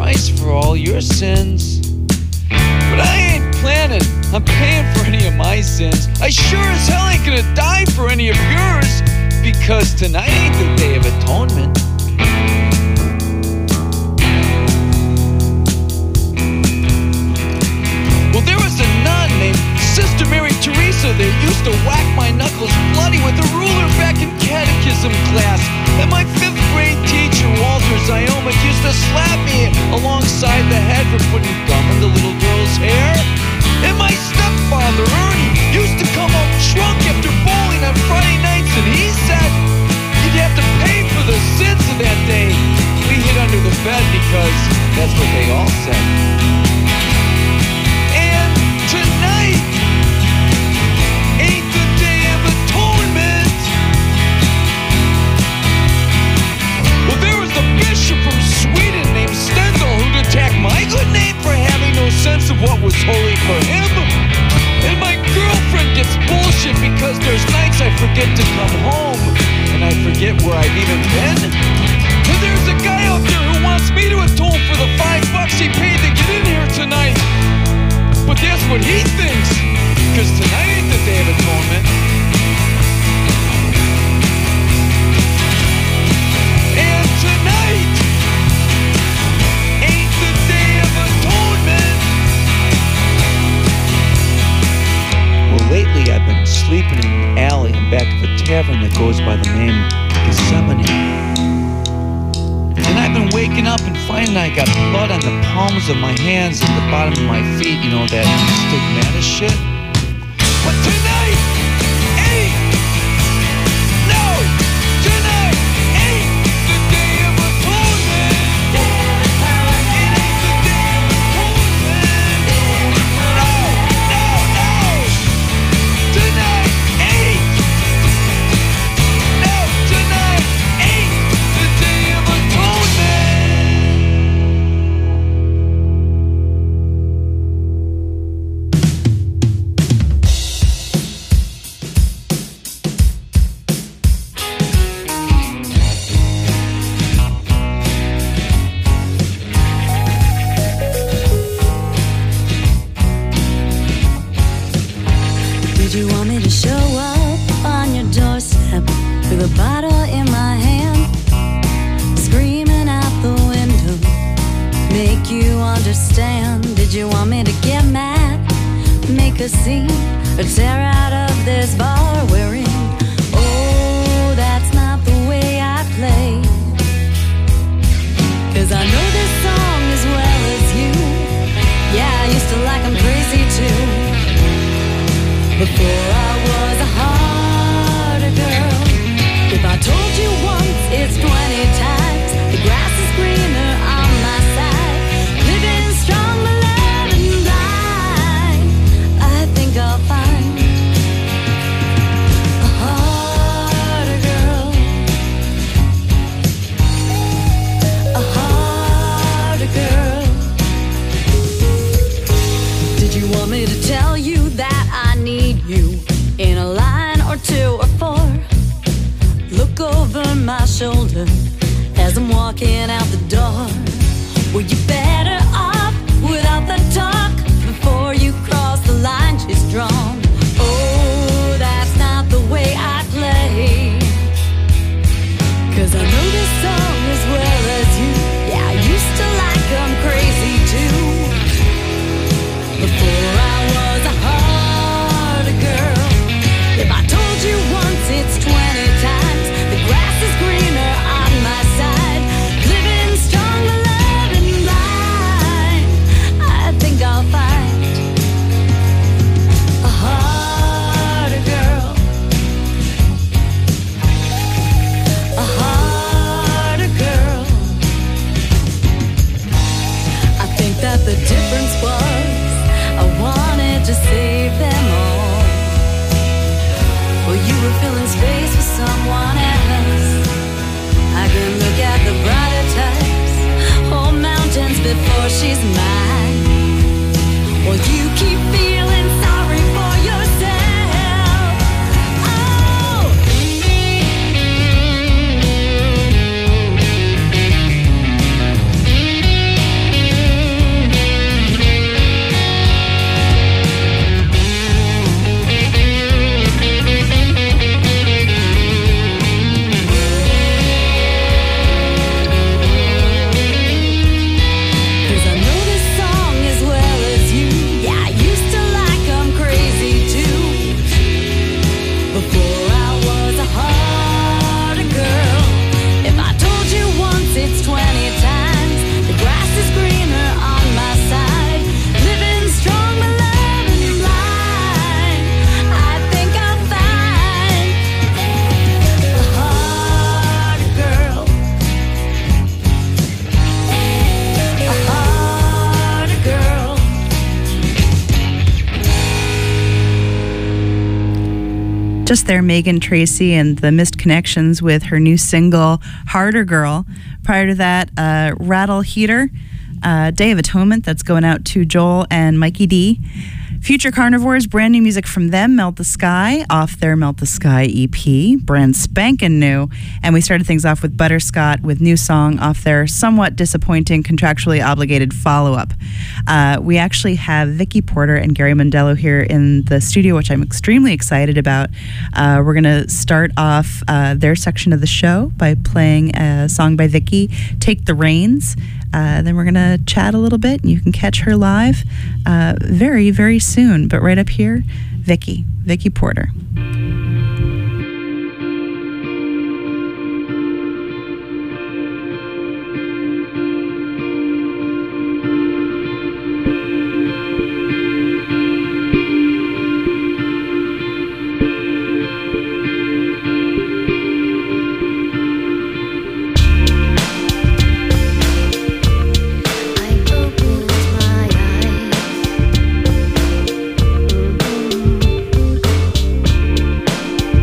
price for all your sins. But I ain't planning on paying for any of my sins. I sure as hell ain't gonna die for any of yours, because tonight ain't the Day of Atonement. Well, there was a nun named Sister Mary Teresa that used to whack my knuckles bloody with a ruler back in catechism class. And my 5th grade teacher, Walter Ziomek, used to slap me alongside the head for putting gum in the little girl's hair. And my stepfather, Ernie, used to come home drunk after bowling on Friday nights, and he said you'd have to pay for the sins of that day. We hid under the bed because that's what they all said. And tonight ain't the Day of Atonement. Well, there was a bishop from Sweden named Stendhal who'd attack my good name for having no sense of what was holy for him. And my girlfriend gets bullshit because there's nights I forget to come home, and I forget where I've even been. And there's a guy out there who wants me to atone for the $5 he paid to get in here tonight. But that's what he thinks, cause tonight ain't the Day of Atonement. And tonight ain't the Day of Atonement. Well, lately I've been sleeping in an alley in back of a tavern that goes by the name Gethsemane. And I've been waking up and finding I got blood on the palms of my hands and the bottom of my feet, you know, that stigmata shit. But tonight ain't, no, tonight ain't the Day of Atonement. It ain't the Day of Atonement. No, no, no. Tonight ain't, no, tonight ain't the Day of Atonement. Did you want me to show up on your doorstep with a bottle in my hand, screaming out the window, make you understand? Did you want me to get mad, make a scene, or tear out of this bar we're in? Oh, that's not the way I play, 'cause I know this song as well as you. Yeah, I used to like 'em crazy too. Before I was a harder girl. If I told you once, it's 20 times. The grass is greener on my side. Living strong, but loving blind. I think I'll find a harder girl. A harder girl. Did you want me to tell you that I need you in a line or 2 or 4? Look over my shoulder as I'm walking out the door. Well, you better off without the talk before you cross the line she's drawn. Oh, that's not the way I play, 'cause I know this song as well as you. Yeah, I used to like 'em crazy too. Before I was a harder girl. If I told you once, it's 20 times. The grass is greener on my side. Living strong, but loving blind. I think I'll find a harder girl. A harder girl. I think that the difference was I wanted to save them all. Well, you were filling space with someone else. I can look at the brighter types, whole mountains before she's mine. Well, you keep feeling sorry for yourself. Oh, Just there, Megan Tracy and the Missed Connections with her new single, Harder Girl. Prior to that, Rattle Heater, Day of Atonement, that's going out to Joel and Mikey D. Future Carnivores, brand new music from them, Melt the Sky, off their Melt the Sky EP, brand spankin' new. And we started things off with Butterscott with new song off their somewhat disappointing, contractually obligated follow-up. We actually have Vicky Porter and Gary Mondello here in the studio, which I'm extremely excited about. We're going to start off their section of the show by playing a song by Vicky, Take the Reins. Then we're going to chat a little bit, and you can catch her live very, very soon. But right up here, Vicky Porter. I opened my eyes.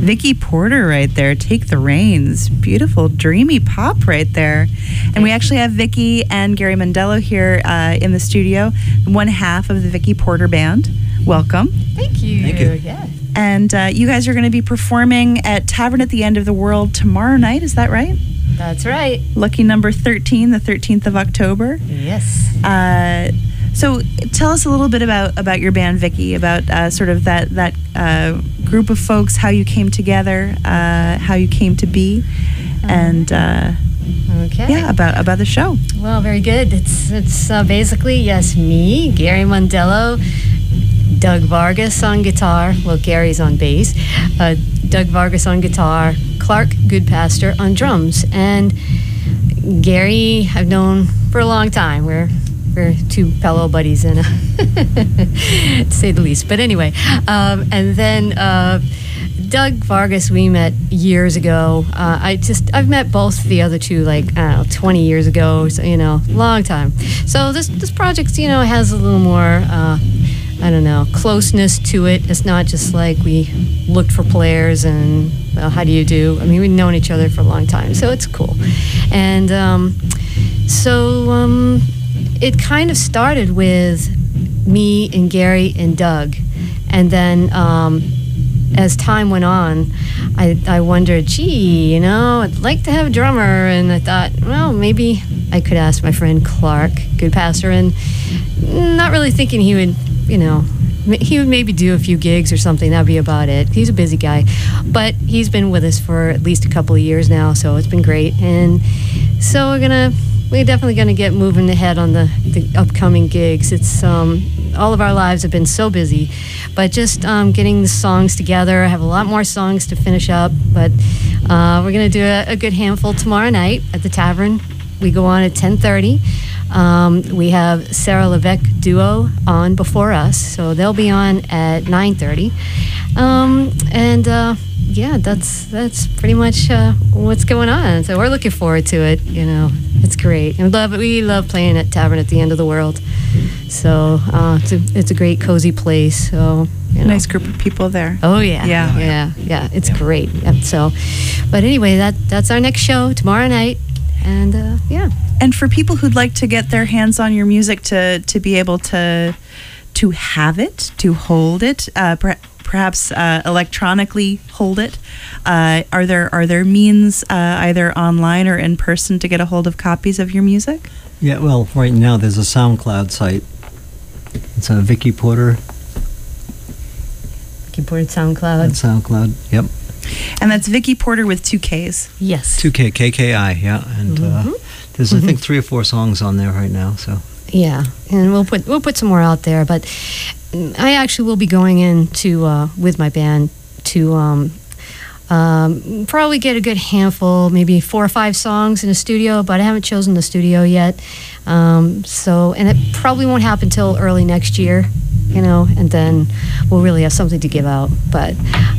Vicky Porter right there. Take the Reins. Beautiful, dreamy pop right there. And we actually have Vicky and Gary Mondello here in the studio, one half of the Vicky Porter Band. Welcome. Thank you. Thank you. Yeah. And you guys are going to be performing at Tavern at the End of the World tomorrow night. Is that right? That's right. Lucky number 13, the 13th of October. Yes. So tell us a little bit about your band, Vicky, about sort of that group of folks, how you came together, how you came to be, and Okay. yeah, about the show. Well, very good. It's basically, yes, me, Gary Mondello, Doug Vargas on guitar. Well, Gary's on bass. Doug Vargas on guitar. Clark Goodpaster on drums. And Gary, I've known for a long time. We're two fellow buddies, to say the least. But anyway, and then Doug Vargas, we met years ago. I've met both the other two, 20 years ago. So, long time. So this project, has a little more, closeness to it. It's not just like we looked for players and, well, how do you do? I mean, we've known each other for a long time, so it's cool. And it kind of started with me and Gary and Doug. And then as time went on, I wondered, I'd like to have a drummer. And I thought, well, maybe I could ask my friend Clark Goodpaster, and not really thinking he would maybe do a few gigs or something. That'd be about it. He's a busy guy. But he's been with us for at least a couple of years now, so it's been great. And so we're definitely going to get moving ahead on the upcoming gigs. It's all of our lives have been so busy, but just getting the songs together. I have a lot more songs to finish up, but we're going to do a good handful tomorrow night at the Tavern. We go on at 10:30. We have Sarah Levesque Duo on before us, so they'll be on at 9:30. Yeah, that's pretty much what's going on. So we're looking forward to it. It's great. And we love playing at Tavern at the End of the World. So it's a great, cozy place. So Nice group of people there. Oh yeah. It's great. So, but anyway, that's our next show tomorrow night, and yeah. And for people who'd like to get their hands on your music, to be able to have it, to hold it, perhaps electronically hold it, are there means either online or in person to get a hold of copies of your music? Yeah, well, right now there's a SoundCloud site. It's a Vicky Porter. Vicky Porter SoundCloud. SoundCloud, yep. And that's Vicky Porter with 2 Ks. Yes. 2K, KKI, yeah. And there's, I think, 3 or 4 songs on there right now, so. Yeah, and we'll put some more out there, but I actually will be going into with my band to probably get a good handful, maybe 4 or 5 songs in the studio, but I haven't chosen the studio yet. And it probably won't happen till early next year, and then we'll really have something to give out. But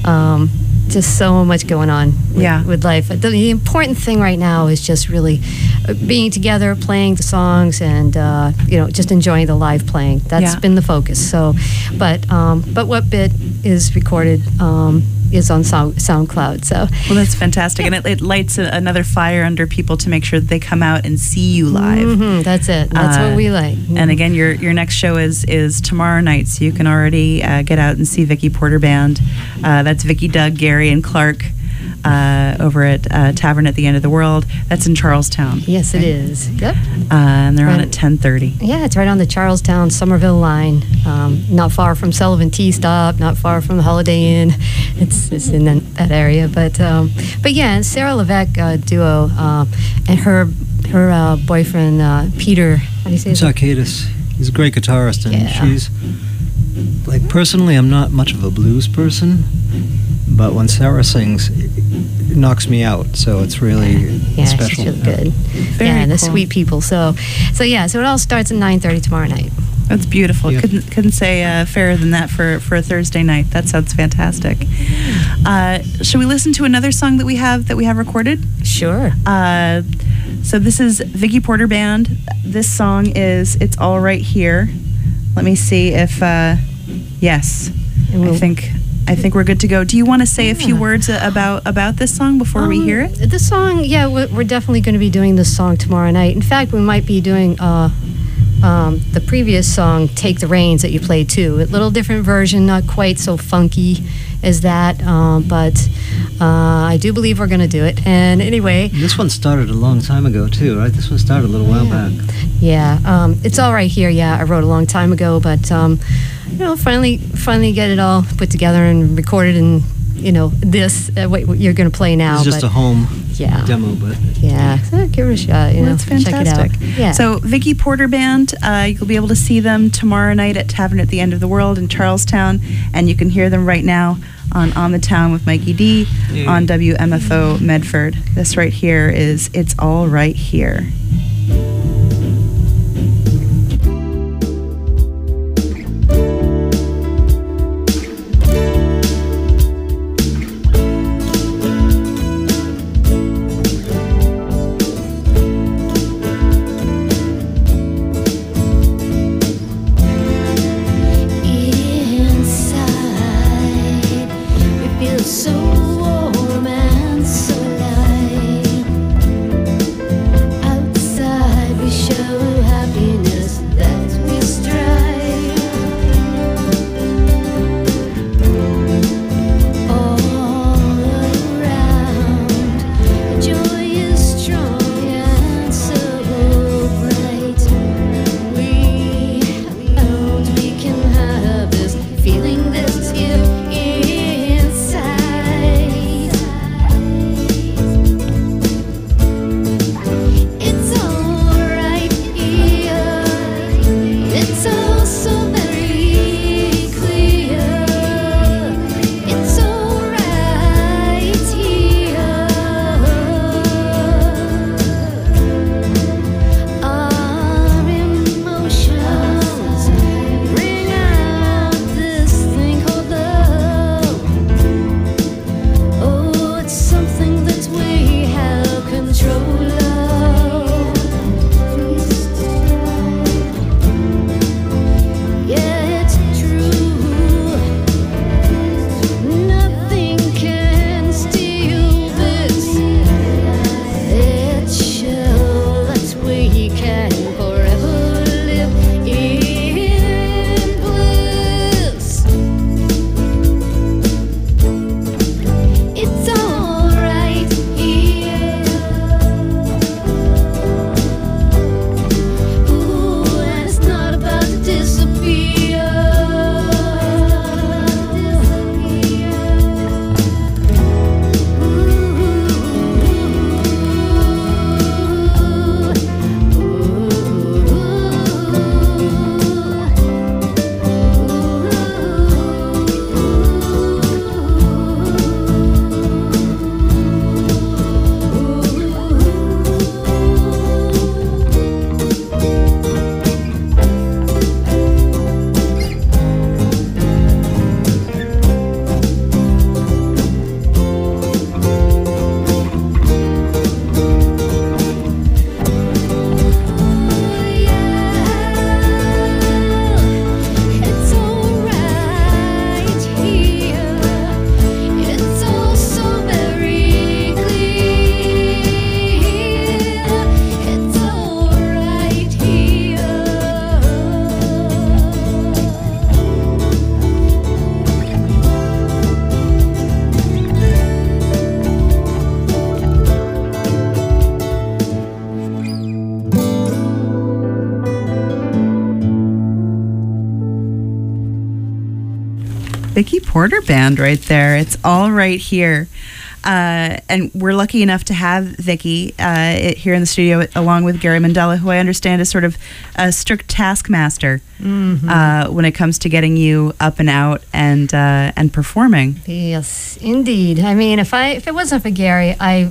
just so much going on with life. The important thing right now is just really being together, playing the songs, and just enjoying the live playing. That's been the focus. So, but what bit is recorded is on SoundCloud. So, well, that's fantastic, and it lights another fire under people to make sure that they come out and see you live. That's it. That's what we like. And again, your next show is tomorrow night, so you can already get out and see Vicky Porter Band. That's Vicky, Doug, Gary, and Clark over at Tavern at the End of the World. That's in Charlestown. Yes, it is. Yep. And they're on at 10:30. Yeah, it's right on the Charlestown Somerville line. Not far from Sullivan Tea Stop. Not far from the Holiday Inn. It's in that area. But yeah, Sarah Levesque Duo and her boyfriend Peter. How do you say that? Zarkadis. He's a great guitarist, and she's personally, I'm not much of a blues person, but when Sarah sings, it knocks me out. So it's really special. She's really good. Very they're cool. sweet people. So it all starts at 9:30 tomorrow night. That's beautiful. Yeah. Couldn't say fairer than that for a Thursday night. That sounds fantastic. Should we listen to another song that we have recorded? Sure. So this is Vicky Porter Band. This song is "It's All Right Here." Let me see if yes. I think I think we're good to go. Do you want to say a few words about this song before we hear it? The song, yeah, we're definitely going to be doing this song tomorrow night. In fact, we might be doing the previous song, Take the Reins, that you played too. A little different version, not quite so funky as that, but I do believe we're going to do it. And anyway... This one started a long time ago too, right? This one started a little while back. Yeah, it's all right here. Yeah, I wrote a long time ago, but finally get it all put together and recorded, and this what you're going to play now. It's just a home demo, but yeah, so give it a shot. That's fantastic. Check it out. Yeah. So Vicky Porter Band, you'll be able to see them tomorrow night at Tavern at the End of the World in Charlestown, and you can hear them right now on the Town with Mikey D on WMFO Medford. This right here is It's All Right Here. So warm and so light. Vicky Porter Band right there. It's all right here. And we're lucky enough to have Vicky here in the studio along with Gary Mandela, who I understand is sort of a strict taskmaster when it comes to getting you up and out and performing. Yes, indeed. I mean, if it wasn't for Gary,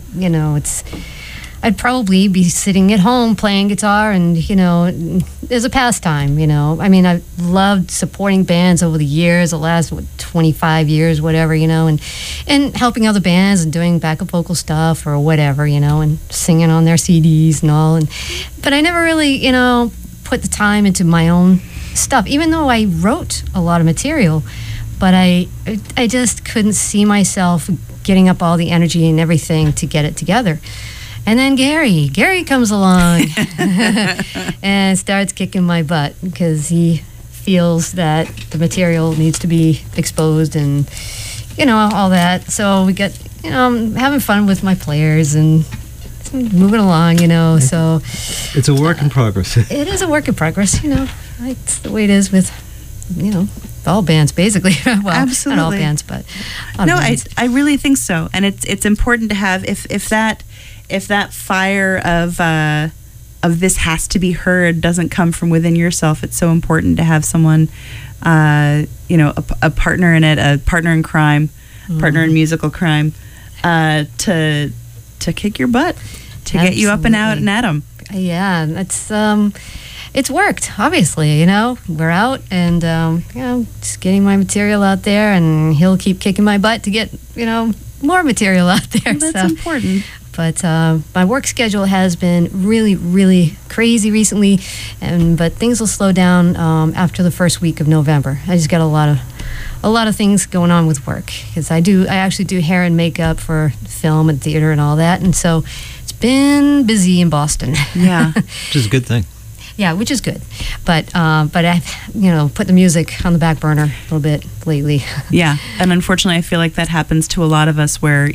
I'd probably be sitting at home playing guitar and, as a pastime, I mean, I've loved supporting bands over the years, the last 25 years, whatever, and helping other bands and doing backup vocal stuff or whatever, and singing on their CDs and all. But I never really, put the time into my own stuff, even though I wrote a lot of material. but I just couldn't see myself getting up all the energy and everything to get it together. And then Gary comes along and starts kicking my butt because he feels that the material needs to be exposed and, all that. So we get, I'm having fun with my players and moving along, so. It's a work in progress. It is a work in progress, It's the way it is with, all bands, basically. Well, absolutely. Not all bands, but no, bands. I really think so, and it's important to have if that fire of this has to be heard doesn't come from within yourself. It's so important to have someone, a partner in it, a partner in crime, partner in musical crime, to kick your butt, to get you up and out and at 'em. Yeah, it's worked, obviously, We're out and, just getting my material out there, and he'll keep kicking my butt to get, more material out there. Well, that's important. But my work schedule has been really, really crazy recently, but things will slow down after the first week of November. I just got a lot of things going on with work, because I actually do hair and makeup for film and theater and all that, and so it's been busy in Boston. Yeah. Which is a good thing. Yeah, which is good, but I've put the music on the back burner a little bit lately. Yeah, and unfortunately, I feel like that happens to a lot of us, where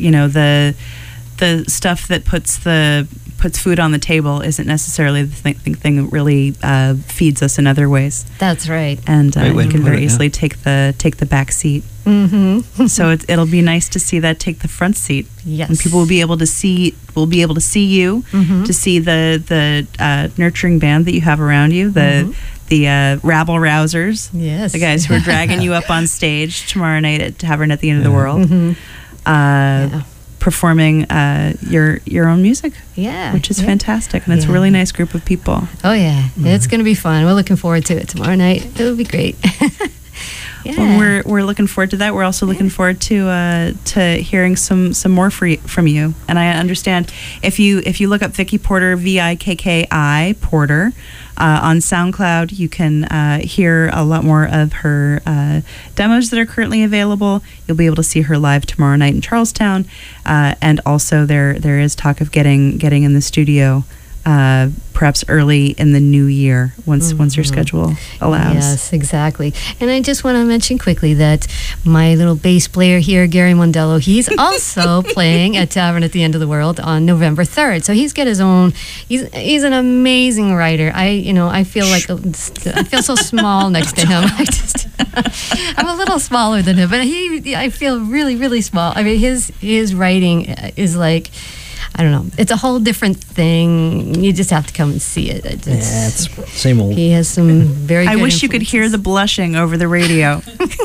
the stuff that puts food on the table isn't necessarily the thing that really feeds us in other ways. That's right. And Great way you to can put it, very yeah. easily take the back seat. Mm-hmm. So it'll be nice to see that take the front seat. Yes. And people will be able to see you, Mhm. to see the nurturing band that you have around you, the rabble rousers, Yes. the guys who are dragging you up on stage tomorrow night at Tavern at the End of the Yeah. World, Mhm. Yeah. performing your own music, Yeah. which is Yeah. fantastic, and it's a Yeah. really nice group of people. Oh yeah, it's going to be fun. We're looking forward to it tomorrow night. It'll be great. Yeah. Well, we're looking forward to that. We're also looking forward to hearing some more from you. And I understand if you look up Vicki Porter, VIKKI Porter, on SoundCloud, you can hear a lot more of her demos that are currently available. You'll be able to see her live tomorrow night in Charlestown, and also there is talk of getting in the studio. Perhaps early in the new year, once your schedule allows. Yes, exactly. And I just want to mention quickly that my little bass player here, Gary Mondello, he's also playing at Tavern at the End of the World on November 3rd. So he's got his own. He's an amazing writer. I feel like I feel so small next to him. I'm a little smaller than him, but I feel really, really small. I mean, his writing is like, I don't know. It's a whole different thing. You just have to come and see it. It's same old. He has some very good I wish you could hear the blushing over the radio.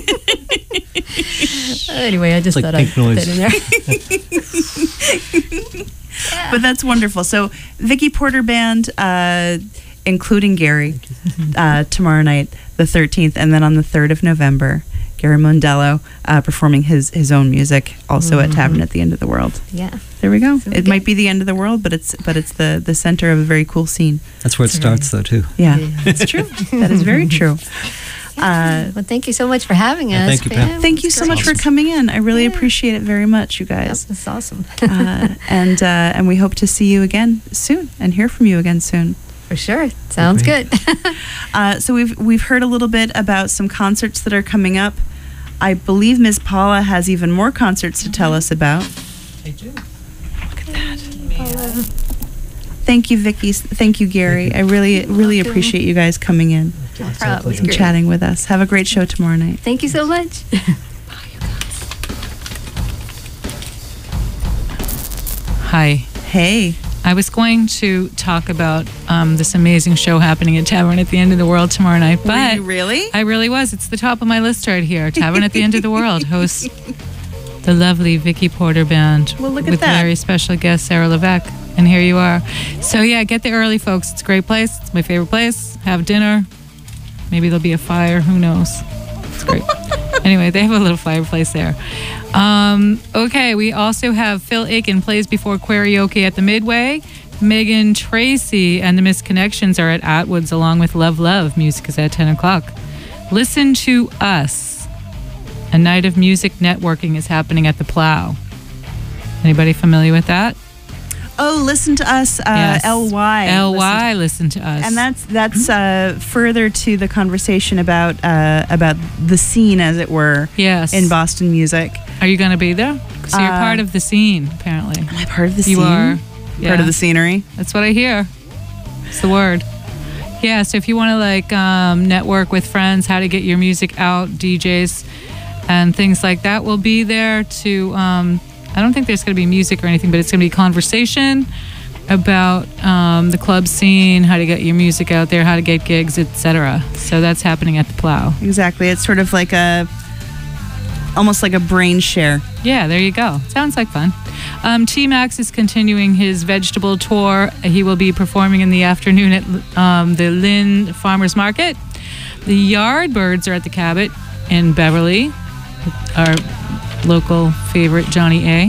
Anyway, I just It's like thought I'd pink put noise. that in there. But that's wonderful. So Vicki Porter Band, including Gary, tomorrow night, the 13th, and then on the 3rd of November, Gary Mondello performing his own music, also at Tavern at the End of the World. Yeah. There we go. So It might be the end of the world, but it's the center of a very cool scene. That's where it starts, though, too. Yeah, that's true. That is very true. Well, thank you so much for having us. thank you, Pam. Thank you so much for coming in. I really appreciate it very much, you guys. That's awesome. And we hope to see you again soon and hear from you again soon. For sure. Sounds good. So we've heard a little bit about some concerts that are coming up. I believe Ms. Paula has even more concerts to tell us about. I do. Look at that. Thank you, Vicki. Thank you, Gary. I really welcome. appreciate you guys coming in Probably. and chatting with us. Have a great show tomorrow night. Thank you so much. Hi. Hey. I was going to talk about this amazing show happening at Tavern at the End of the World tomorrow night, Were but you really? I really was. It's the top of my list right here. Tavern at the End of the World hosts the lovely Vicki Porter Band Well, look at with that. very special guest Sarah Levesque. And here you are. So yeah, get there early, folks. It's a great place. It's my favorite place. Have dinner. Maybe there'll be a fire. Who knows? It's great. Anyway, they have a little fireplace there. Okay, we also have Phil Aiken plays before Karaoke at the Midway. Megan Tracy and the Misconnections are at Atwood's along with Love Love. Music is at 10 o'clock. Listen to Us A night of music networking is happening at the Plow. Anybody familiar with that? Oh, listen to us, Yes. LY. LY, listen to us. And that's further to the conversation about the scene, as it were, yes. in Boston music. Are you going to be there? So you're part of the scene, apparently. Am I part of the You scene? are. Yeah. Part of the scenery? That's what I hear. It's the word. Yeah, so if you want to network with friends, how to get your music out, DJs and things like that will be there to, I don't think there's going to be music or anything, but it's going to be conversation about the club scene, how to get your music out there, how to get gigs, etc. So that's happening at the Plow. Exactly. It's sort of like almost like a brain share. Yeah, there you go. Sounds like fun. T-Max is continuing his vegetable tour. He will be performing in the afternoon at the Lynn Farmers Market. The Yardbirds are at the Cabot in Beverly. Our local favorite, Johnny A.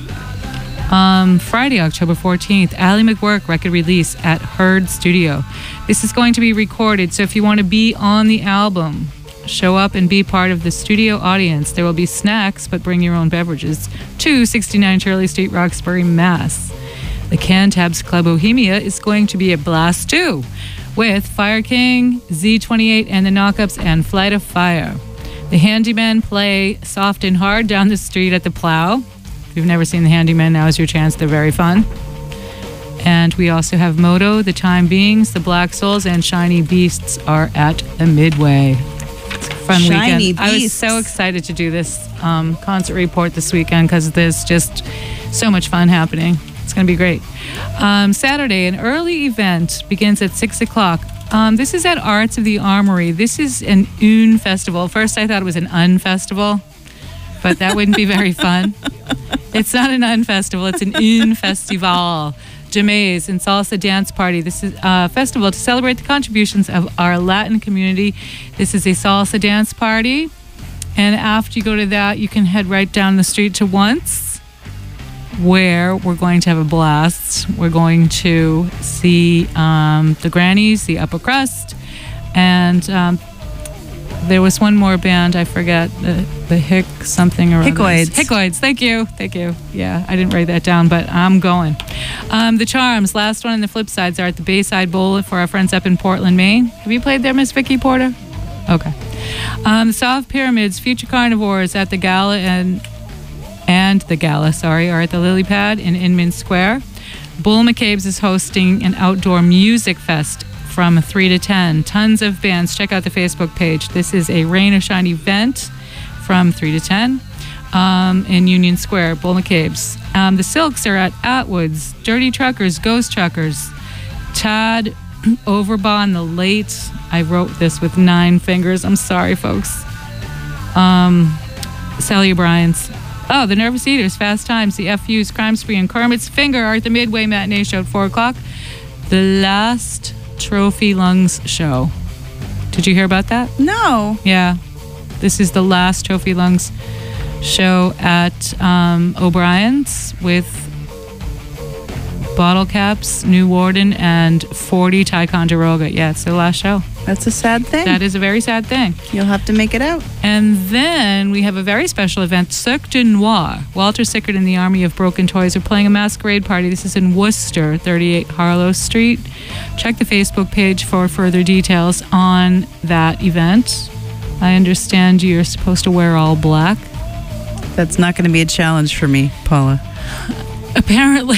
Friday, October 14th, Ally McWork record release at Heard Studio. This is going to be recorded, so if you want to be on the album, show up and be part of the studio audience. There will be snacks, but bring your own beverages. 269 Shirley Street, Roxbury, Mass. The Cantabs Club Bohemia is going to be a blast too, with Fire King, Z28 and the Knockups, and Flight of Fire. The Handymen play soft and hard down the street at the Plow. If you've never seen the Handymen, now is your chance. They're very fun. And we also have Moto, the Time Beings, the Black Souls, and Shiny Beasts are at the Midway. It's a fun Shiny weekend. I was Beasts. so excited to do this concert report this weekend because there's just so much fun happening. It's going to be great. Saturday, an early event begins at 6 o'clock. This is at Arts of the Armory. This is an Un festival. First, I thought it was an Un festival, but that wouldn't be very fun. It's not an Un festival. It's an Un festival. Jamaise and Salsa Dance Party. This is a festival to celebrate the contributions of our Latin community. This is a salsa dance party. And after you go to that, you can head right down the street to Once, where we're going to have a blast. We're going to see the Grannies, the Upper Crust, and there was one more band, I forget, the Hick something or other. Hickoids, thank you. Yeah, I didn't write that down, but I'm going. The Charms, last one, and the Flip Sides are at the Bayside Bowl for our friends up in Portland, Maine. Have you played there, Miss Vicky Porter? Okay. The Soft Pyramids, Future Carnivores at the Gala and the Gala, are at the Lily Pad in Inman Square. Bull McCabe's is hosting an outdoor music fest from 3 to 10. Tons of bands. Check out the Facebook page. This is a Rain or Shine event from 3 to 10 in Union Square, Bull McCabe's. The Silks are at Atwood's. Dirty Truckers, Ghost Truckers. Todd Overbaugh, the late. I wrote this with 9 fingers. I'm sorry, folks. Sally O'Brien's. Oh, the Nervous Eaters, Fast Times, the FU's, Crime Spree, and Kermit's Finger are at the Midway Matinee Show at 4 o'clock. The last Trophy Lungs show. Did you hear about that? No. Yeah. This is the last Trophy Lungs show at O'Brien's with Bottle Caps, New Warden, and 40 Ticonderoga. Yeah, it's their last show. That's a sad thing. That is a very sad thing. You'll have to make it out. And then we have a very special event, Cirque du Noir. Walter Sickert and the Army of Broken Toys are playing a masquerade party. This is in Worcester, 38 Harlow Street. Check the Facebook page for further details on that event. I understand you're supposed to wear all black. That's not going to be a challenge for me, Paula. Apparently.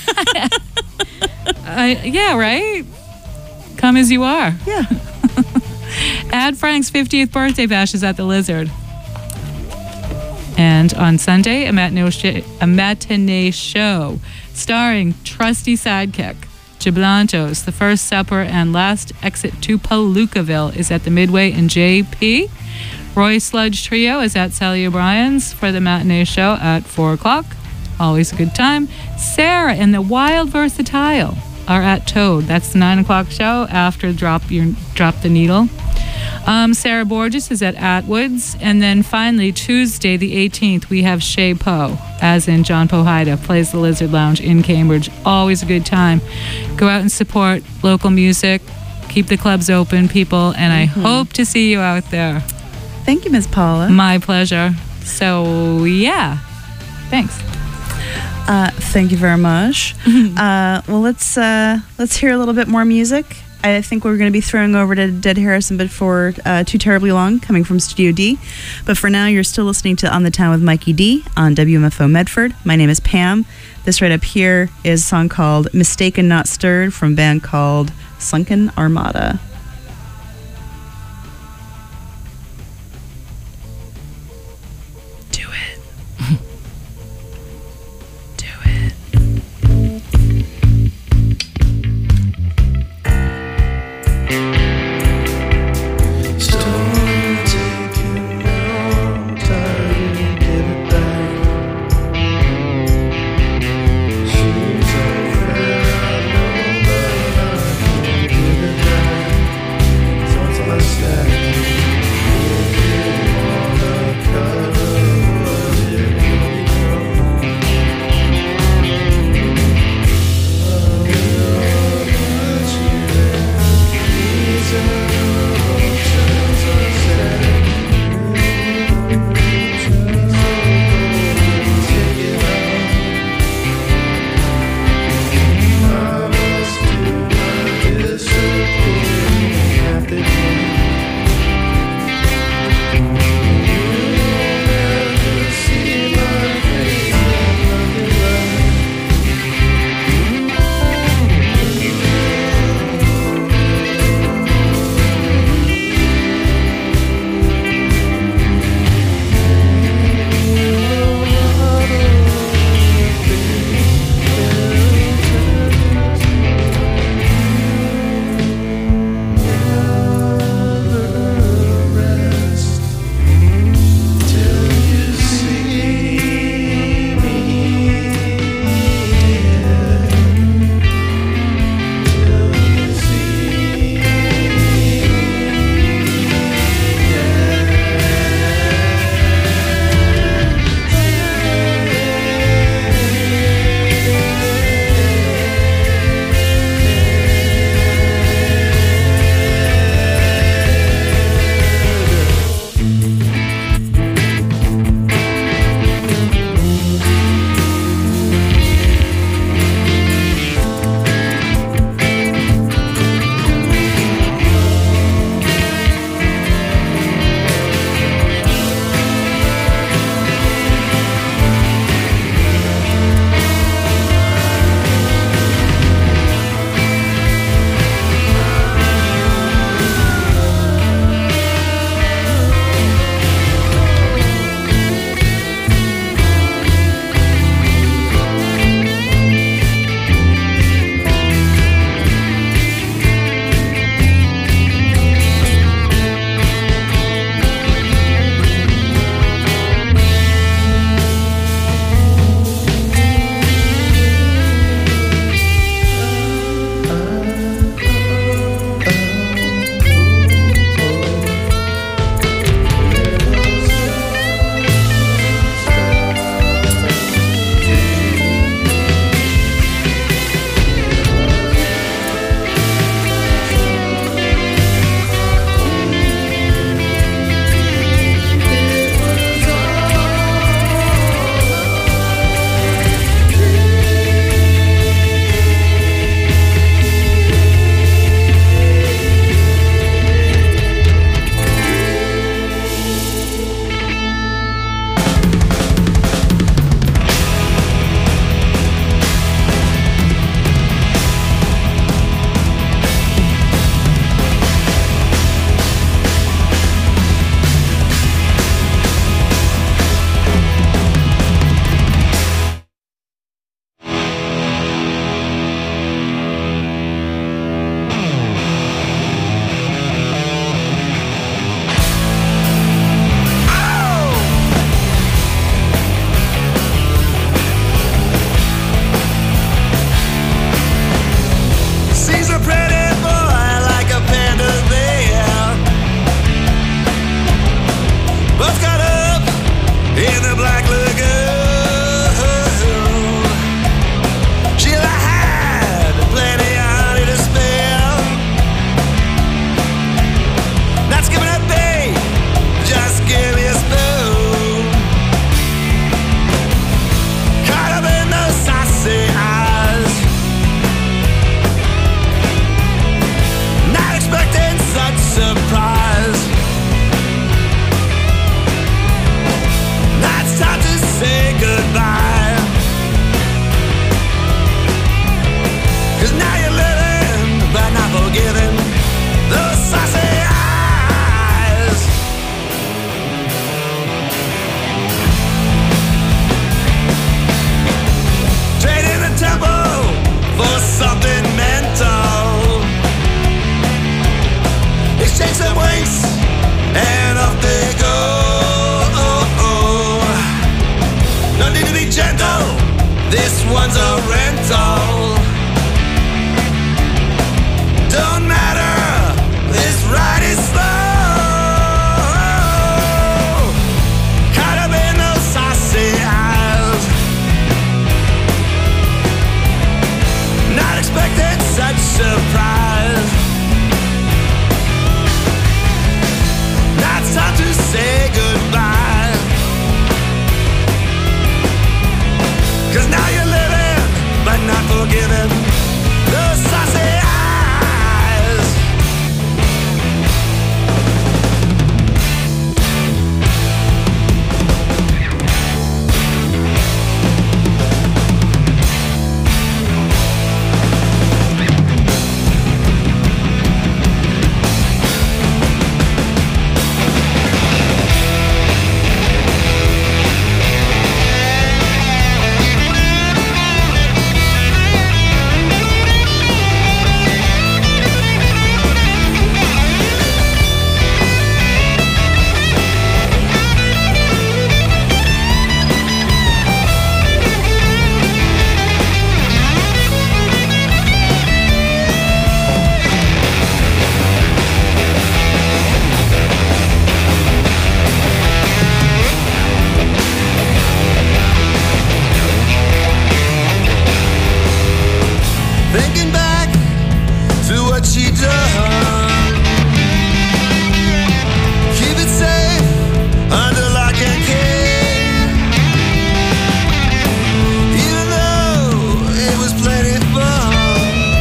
Yeah, right? Come as you are. Yeah. Ad Frank's 50th birthday bash is at the Lizard. And on Sunday, a matinee show starring trusty sidekick Jablantos. The First Supper and Last Exit to Palookaville is at the Midway in JP. Roy Sludge Trio is at Sally O'Brien's for the matinee show at 4 o'clock. Always a good time. Sarah and the Wild Versatile are at Toad. That's the 9 o'clock show after Drop the Needle. Sarah Borges is at Atwood's. And then finally, Tuesday the 18th, we have Shea Poe, as in John Pohida, plays the Lizard Lounge in Cambridge. Always a good time. Go out and support local music. Keep the clubs open, people, and I hope to see you out there. Thank you, Ms. Paula. My pleasure. So, yeah. Thanks. Thank you very much. Well, let's hear a little bit more music. I think we're going to be throwing over to Dead Harrison before Too Terribly Long, coming from Studio D. But for now, you're still listening to On the Town with Mikey D on WMFO Medford. My name is Pam. This right up here is a song called Mistaken Not Stirred from a band called Sunken Armada. Do it. Do it. She's over there, I know, but I can't get it back. goodbye. 'Cause now you're living, but not forgiving those saucy eyes. Trading the tempo for something mental. Exchange some winks and off they go. No need to be gentle, this one's a rental. Don't matter, this ride is slow. Caught up in those saucy eyes. Not expecting such surprise. Now it's time to say goodbye. 'Cause now you're living, but not forgiving those saucy eyes. Thinking back to what she done. Keep it safe under lock and key. Even though it was plenty fun.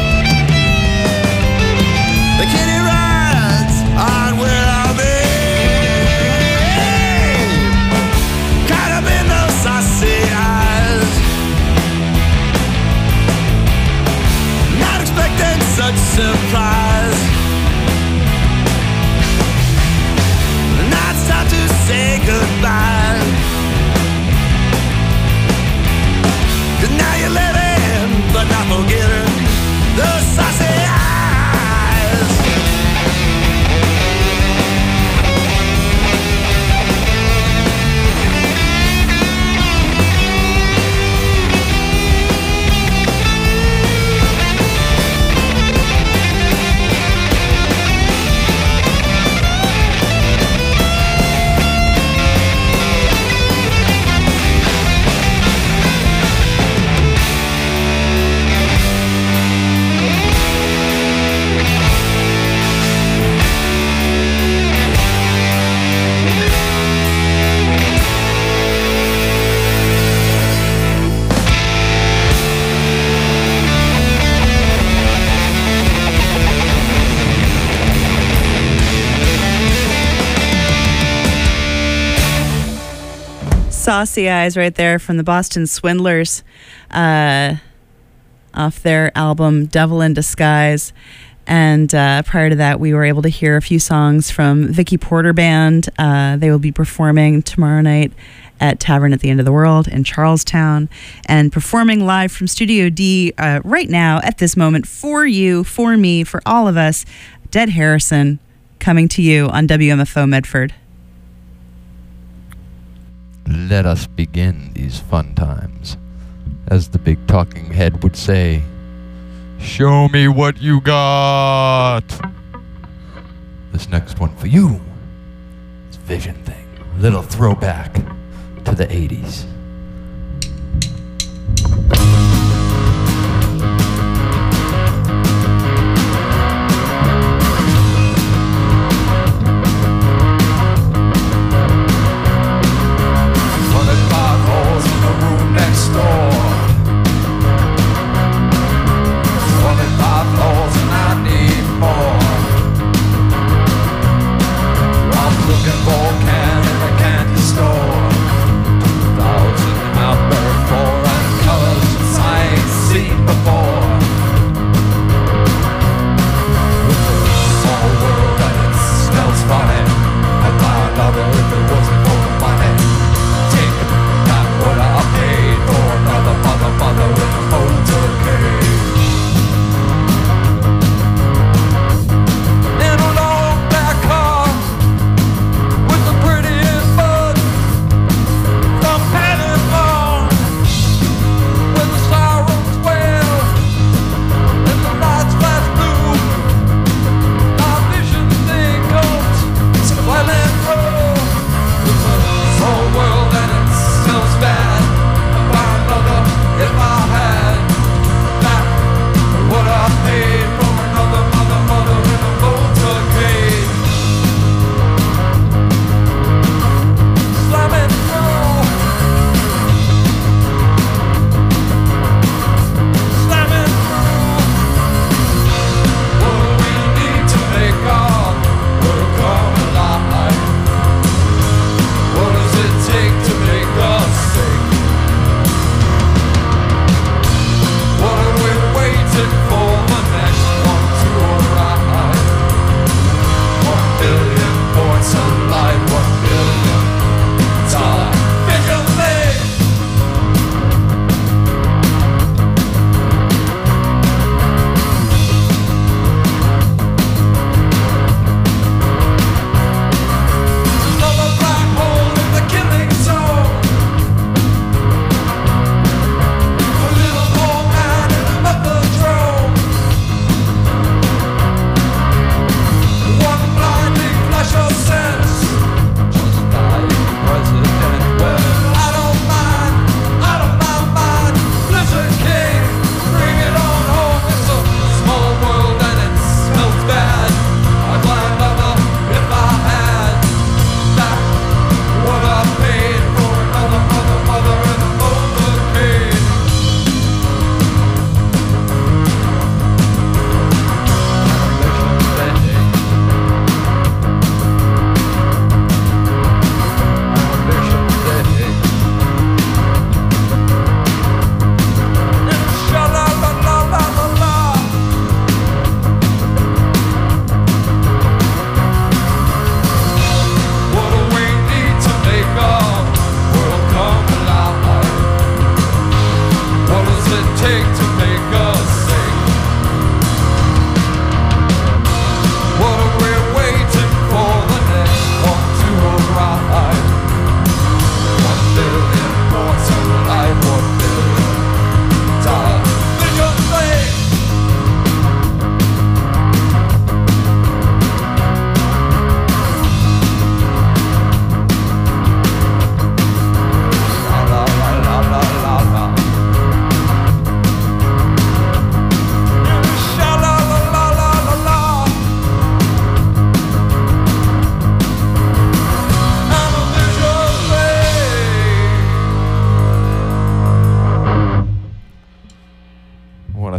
The kiddie rides on where I'll be. Caught up in those saucy eyes. Not expecting such surprise. Now it's time to say goodbye. 'Cause now you're living, but not forgetting those saucy eyes. Saucy Eyes right there from the Boston Swindlers off their album Devil in Disguise. And prior to that, we were able to hear a few songs from Vicky Porter Band. They will be performing tomorrow night at Tavern at the End of the World in Charlestown, and performing live from Studio D right now at this moment for you, for me, for all of us. Dead Harrison coming to you on WMFO Medford. Let us begin these fun times. As the big talking head would say, show me what you got. This next one for you is Vision Thing. Little throwback to the 80s. Looking for a can in the candy store.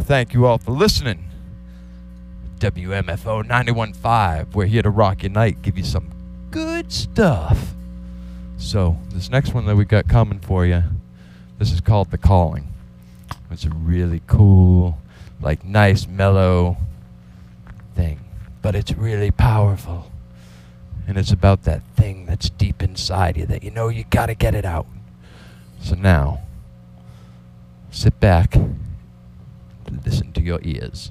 thank you all for listening. WMFO 91.5. We're here to rock your night, give you some good stuff. So, this next one that we got coming for you, this is called The Calling. It's a really cool, like nice, mellow thing. But it's really powerful. And it's about that thing that's deep inside you that you know you gotta get it out. So now, sit back, listen to your ears.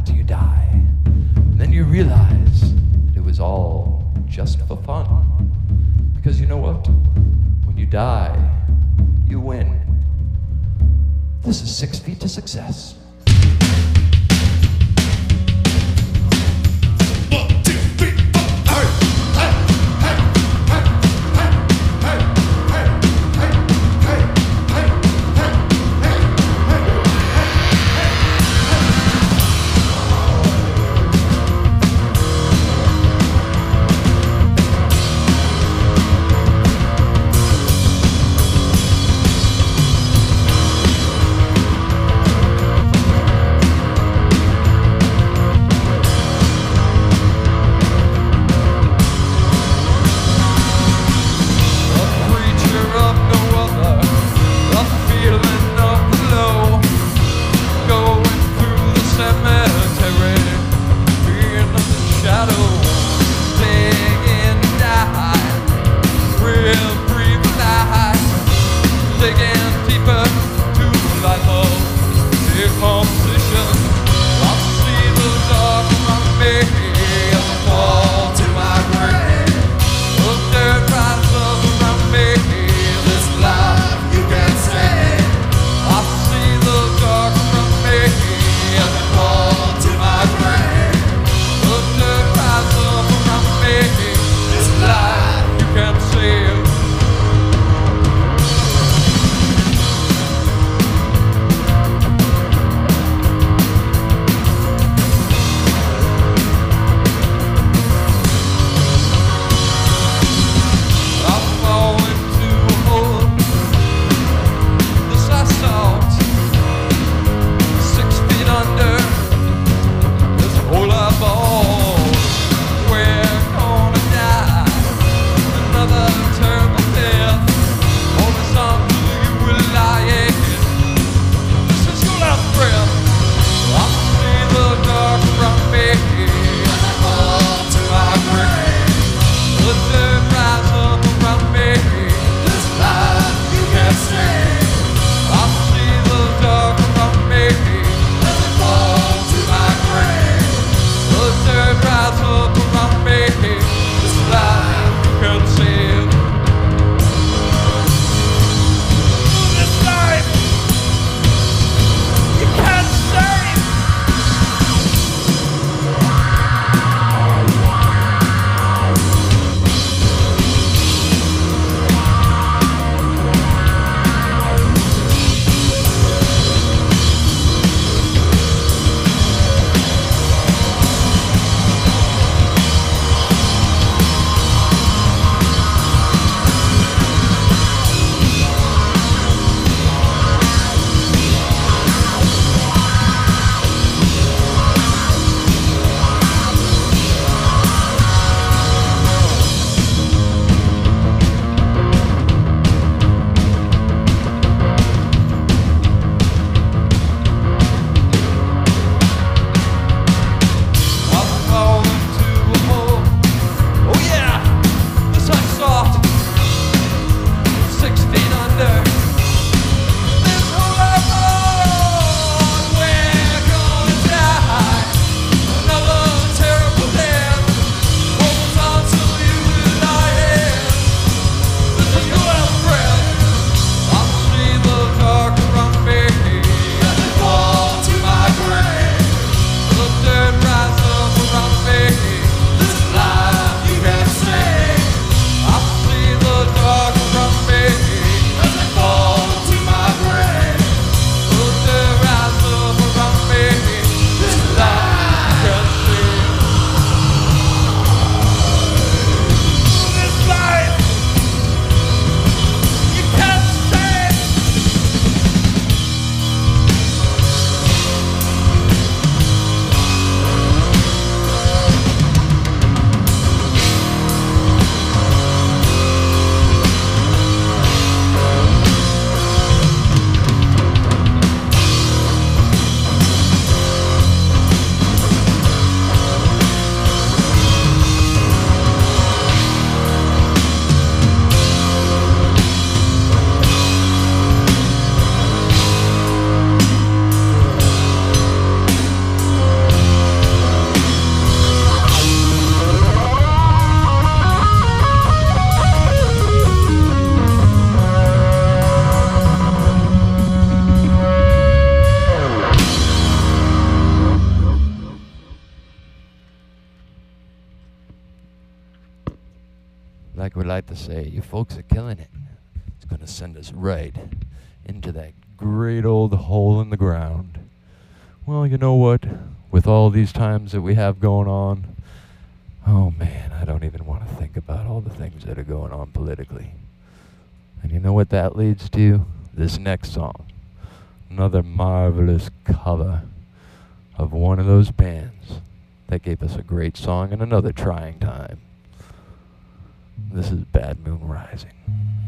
after you die. And then you realize it was all just for fun. Because you know what? When you die, you win. This is 6 Feet to Success. like we like to say, you folks are killing it. It's going to send us right into that great old hole in the ground. Well, you know what? With all these times that we have going on, oh man, I don't even want to think about all the things that are going on politically. And you know what that leads to? This next song. Another marvelous cover of one of those bands that gave us a great song in another trying time. This is Bad Moon Rising.